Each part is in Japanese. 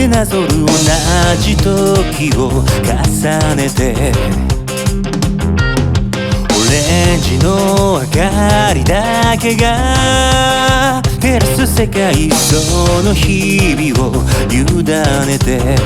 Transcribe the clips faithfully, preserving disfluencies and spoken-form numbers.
でなぞる同じ時を重ねて、オレンジの明かりだけが照らす世界、その日々を委ねて、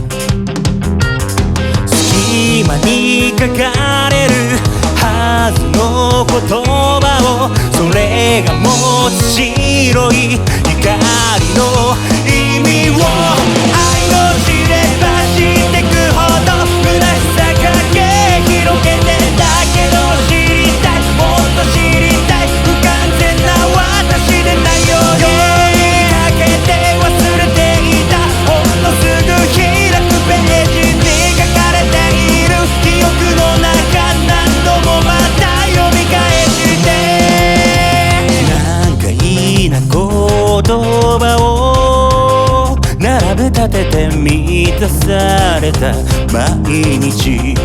隙間に書かれるはずの言葉を、それが持つ白い光の意味を、愛の知れば知ってくほど虚しさかけ広げて、だけど知りたい、もっと知りたい、不完全な私でないようにかけて忘れていた、ほんのすぐ開くページに書かれている記憶の中、何度もまた読み返して、難解な言葉を並べ立てて満たされた毎日、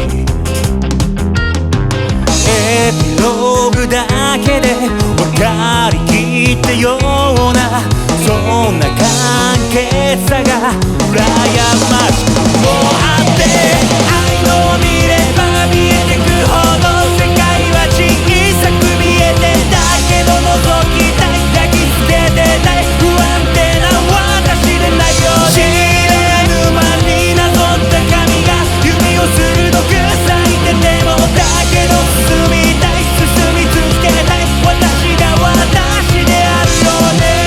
エピローグだけで分かりきったような、そんな関係さが羨ましくもあって、愛の見れば見えてくほど世界は小さく見えて、だけど覗きたい、抱きつけてたい、不安定な私でないように、知れぬ間になぞった髪が指を鋭く咲いてても、だけど進みたい、進み続けたい、私が私であるよね。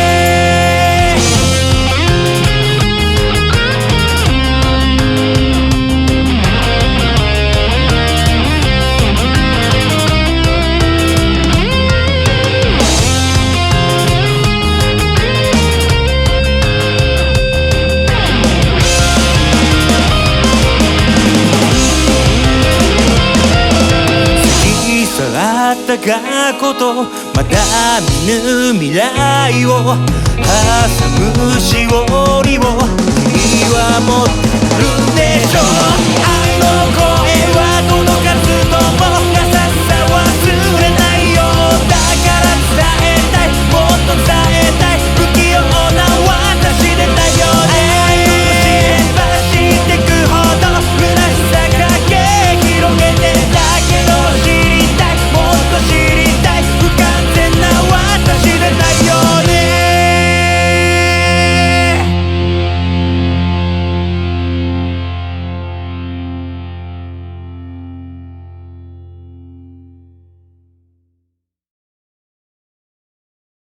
あった過去とまだ見ぬ未来を挟むしおりを